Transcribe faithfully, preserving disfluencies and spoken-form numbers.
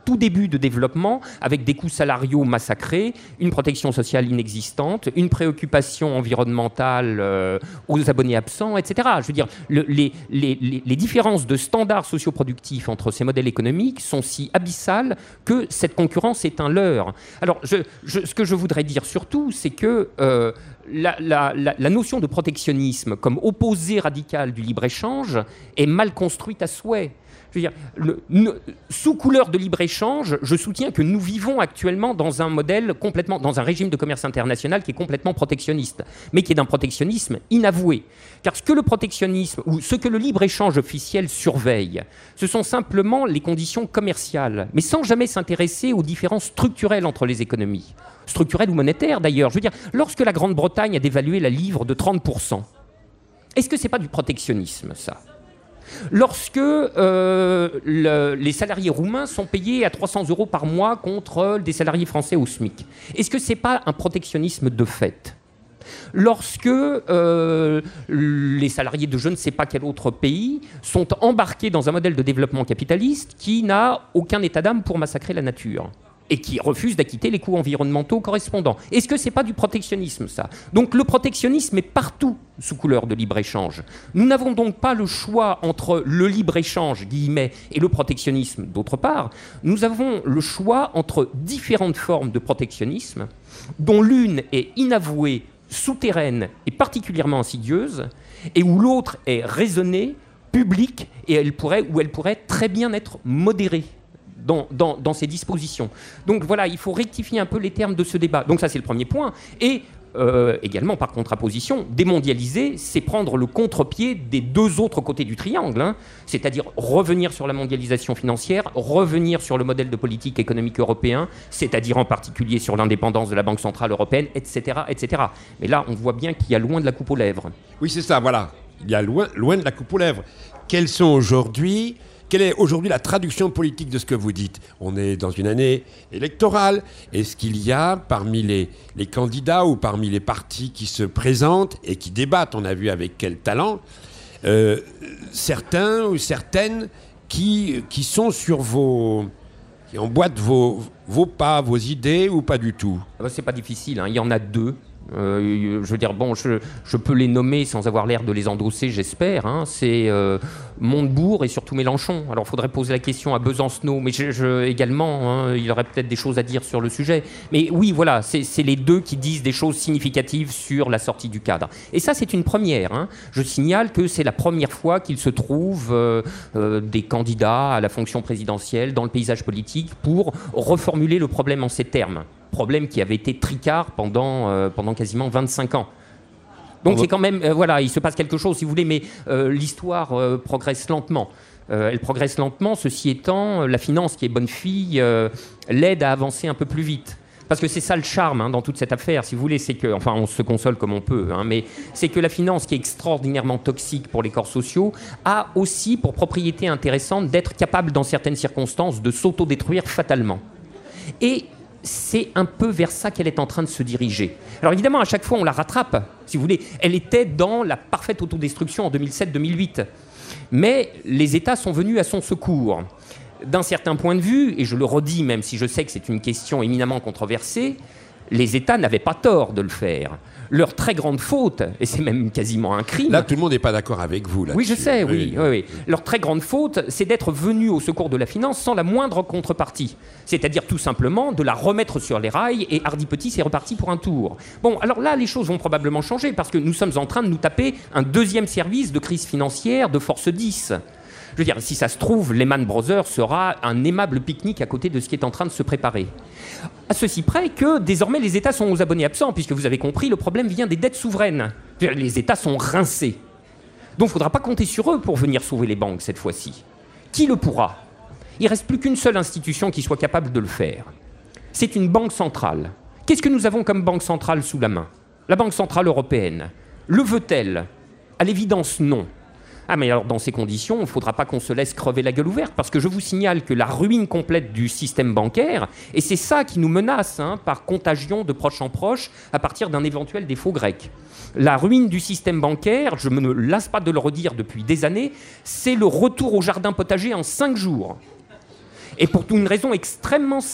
tout début de développement avec des coûts salariaux massacrés, une protection sociale inexistante, une préoccupation environnementale euh, aux abonnés absents, et cetera. Je veux dire, le, les, les, les, les différences de standards socioproductifs entre ces modèles économiques sont si abyssales que cette concurrence est un leurre. Alors, je, je, ce que je voudrais dire surtout, c'est que euh, la, la, la, la notion de protectionnisme comme opposé radical du libre-échange est mal construite à souhait. Je veux dire, le, ne, sous couleur de libre-échange, je soutiens que nous vivons actuellement dans un modèle complètement, dans un régime de commerce international qui est complètement protectionniste, mais qui est d'un protectionnisme inavoué. Car ce que le protectionnisme, ou ce que le libre-échange officiel surveille, ce sont simplement les conditions commerciales, mais sans jamais s'intéresser aux différences structurelles entre les économies. Structurelles ou monétaires d'ailleurs. Je veux dire, lorsque la Grande-Bretagne a dévalué la livre de trente pour cent, est-ce que ce n'est pas du protectionnisme, ça ? Lorsque euh, le, les salariés roumains sont payés à trois cents euros par mois contre des salariés français au SMIC, est-ce que ce n'est pas un protectionnisme de fait ? Lorsque euh, les salariés de je ne sais pas quel autre pays sont embarqués dans un modèle de développement capitaliste qui n'a aucun état d'âme pour massacrer la nature et qui refuse d'acquitter les coûts environnementaux correspondants. Est-ce que ce n'est pas du protectionnisme, ça ? Donc le protectionnisme est partout sous couleur de libre-échange. Nous n'avons donc pas le choix entre le libre-échange, guillemets, et le protectionnisme, d'autre part. Nous avons le choix entre différentes formes de protectionnisme, dont l'une est inavouée, souterraine et particulièrement insidieuse, et où l'autre est raisonnée, publique, et elle pourrait, où elle pourrait très bien être modérée. Dans, dans, dans ces dispositions. Donc voilà, il faut rectifier un peu les termes de ce débat. Donc ça, c'est le premier point. Et euh, également, par contraposition, démondialiser, c'est prendre le contre-pied des deux autres côtés du triangle, hein, c'est-à-dire revenir sur la mondialisation financière, revenir sur le modèle de politique économique européen, c'est-à-dire en particulier sur l'indépendance de la Banque centrale européenne, et cetera, et cetera. Mais là, on voit bien qu'il y a loin de la coupe aux lèvres. Oui, c'est ça, voilà. Il y a loin, loin de la coupe aux lèvres. Quels sont aujourd'hui... Quelle est aujourd'hui la traduction politique de ce que vous dites ? On est dans une année électorale. Est-ce qu'il y a parmi les, les candidats ou parmi les partis qui se présentent et qui débattent, on a vu avec quel talent, euh, certains ou certaines qui, qui sont sur vos... qui emboîtent vos, vos pas, vos idées ou pas du tout ? C'est pas difficile, hein. Il y en a deux. Euh, je veux dire, bon, je, je peux les nommer sans avoir l'air de les endosser, j'espère. Hein. C'est euh, Montebourg et surtout Mélenchon. Alors, il faudrait poser la question à Besancenot, mais je, je, également, hein, il y aurait peut-être des choses à dire sur le sujet. Mais oui, voilà, c'est, c'est les deux qui disent des choses significatives sur la sortie du cadre. Et ça, c'est une première. Hein. Je signale que c'est la première fois qu'il se trouve euh, euh, des candidats à la fonction présidentielle dans le paysage politique pour reformuler le problème en ces termes. Problème qui avait été tricard pendant, euh, pendant quasiment vingt-cinq ans. Donc c'est quand même, euh, voilà, il se passe quelque chose, si vous voulez, mais euh, l'histoire euh, progresse lentement. Euh, elle progresse lentement, ceci étant, la finance qui est bonne fille euh, l'aide à avancer un peu plus vite. Parce que c'est ça le charme hein, dans toute cette affaire, si vous voulez, c'est que, enfin on se console comme on peut, hein, mais c'est que la finance qui est extraordinairement toxique pour les corps sociaux a aussi pour propriété intéressante d'être capable dans certaines circonstances de s'autodétruire fatalement. Et c'est un peu vers ça qu'elle est en train de se diriger. Alors évidemment, à chaque fois, on la rattrape, si vous voulez. Elle était dans la parfaite autodestruction en deux mille sept deux mille huit. Mais les États sont venus à son secours. D'un certain point de vue, et je le redis même si je sais que c'est une question éminemment controversée, les États n'avaient pas tort de le faire. Leur très grande faute, et c'est même quasiment un crime... Là, tout le monde n'est pas d'accord avec vous, là-dessus. Oui, je sais, oui, oui, oui. Leur très grande faute, c'est d'être venus au secours de la finance sans la moindre contrepartie. C'est-à-dire tout simplement de la remettre sur les rails et hardi petit, c'est reparti pour un tour. Bon, alors là, les choses vont probablement changer parce que nous sommes en train de nous taper un deuxième service de crise financière de force dix. Je veux dire, si ça se trouve, Lehman Brothers sera un aimable pique-nique à côté de ce qui est en train de se préparer. À ceci près que, désormais, les États sont aux abonnés absents, puisque vous avez compris, le problème vient des dettes souveraines. Les États sont rincés. Donc, il ne faudra pas compter sur eux pour venir sauver les banques, cette fois-ci. Qui le pourra ? Il ne reste plus qu'une seule institution qui soit capable de le faire. C'est une banque centrale. Qu'est-ce que nous avons comme banque centrale sous la main ? La Banque centrale européenne. Le veut-elle ? À l'évidence, non. Ah mais alors dans ces conditions, il ne faudra pas qu'on se laisse crever la gueule ouverte parce que je vous signale que la ruine complète du système bancaire, et c'est ça qui nous menace hein, par contagion de proche en proche à partir d'un éventuel défaut grec. La ruine du système bancaire, je me ne lasse pas de le redire depuis des années, c'est le retour au jardin potager en cinq jours. Et pour une raison extrêmement